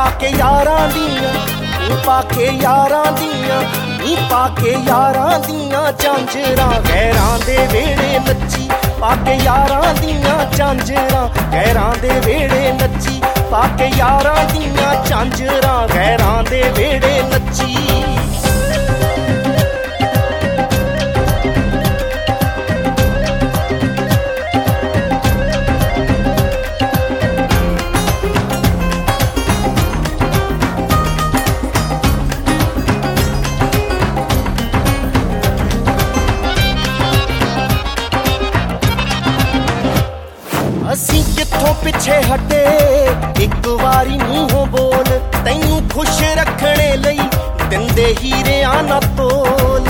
पाके यारां दियां नी पाके यारां दियां नी पाके यारां दियां झांजरां गैरां दे वेड़े नच्ची पाके यारां दियां झांजरां गैरां दे वेड़े नच्ची पाके यारां दियां झांजरां गैरां दे वेड़े नच्ची असी किथों पिछे हटे एक वारी मूहों बोल तैनू खुश रखने लई दिंदे हीरियां ना तोल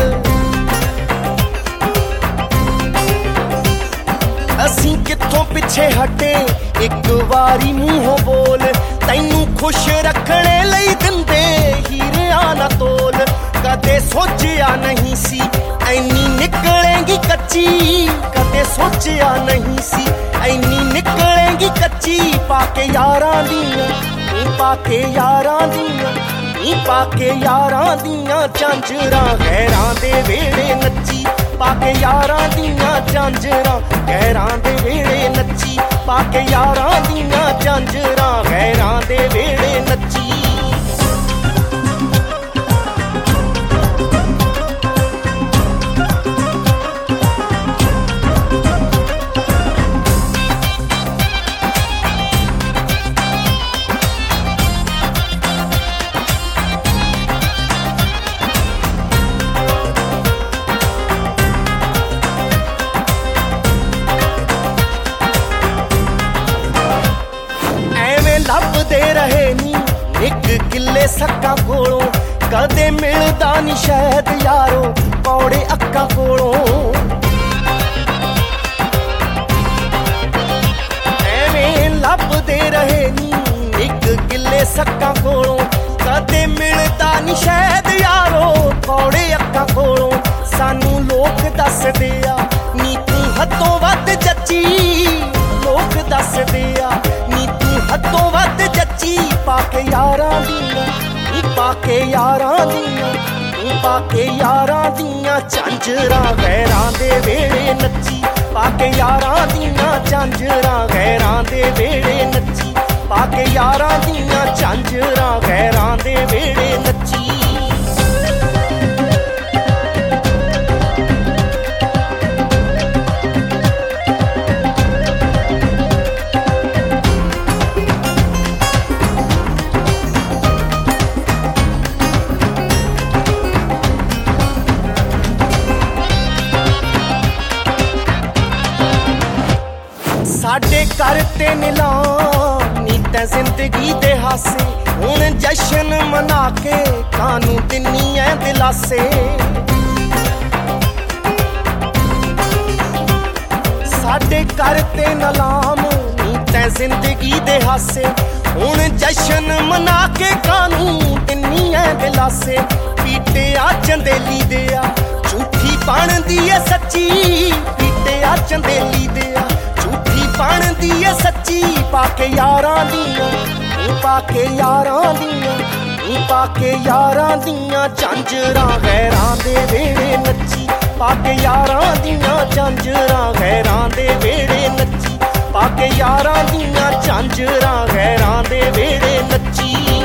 असी किथों पिछे हटे एक वारी मूहों बोल तैनू खुश रखने लई दिंदे हीरियां ना तोल कदे सोचिया नहीं सी ऐनी निकलेंगी कच्ची कदे सोचिया नहीं सी ऐनी निकलेंगी कच्ची पाके यारां दियां नी पाके यारां दियां नी पाके यारां दियां झांजरां गैरां दे वेड़े नच्ची पाके यारां दियां झांजरां गैरां दे वेड़े नच्ची पाके यारां दियां झांजरां गैरां दे वेड़े नच्ची लभदे रहे नी एक किले सक्का कोलों कदे मिलदा नी शायद यारो कौड़े अक्का कोलों एवें लभदे रहे नी एक किले सक्का कोलों कदे मिलदा नी शायद यारो कौड़े अक्का कोलों सानू लोक दसदे आ नी तू हदों वध जच्ची लोक दसदे आ नी तू हदों वध जच्ची पाके यारां दियां नी पाके यारां दियां नी पाके यारां दियां झांजरां गैरां दे वेड़े नच्ची पाके यारां दियां झांजरां गैरां दे वेड़े नच्ची पाके यारां दियां झांजरां गैरां दे वेड़े नच्ची साडे घर ते नीलाम नी तैं जिंदगी दे हासे हुण जशन मना के कानू दिन्नी ऐ दिलासे साडे घर ते नीलाम नी तैं जिंदगी दे हासे हुण जशन मना के कानू दिन्नी ऐ दिलासे पीटे आ चंदेली दे आ झूठी बनदी ऐ सच्ची पीटे आ चंदेली दे आ बनदी ऐ सच्ची पाके यारां दियां नी पाके यारां दियां नी पाके यारां दियां झांजरां गैरां दे वेड़े नच्ची पाके यारां दियां झांजरां गैरां दे वेड़े नच्ची पाके यारां दियां झांजरां गैरां दे वेड़े नच्ची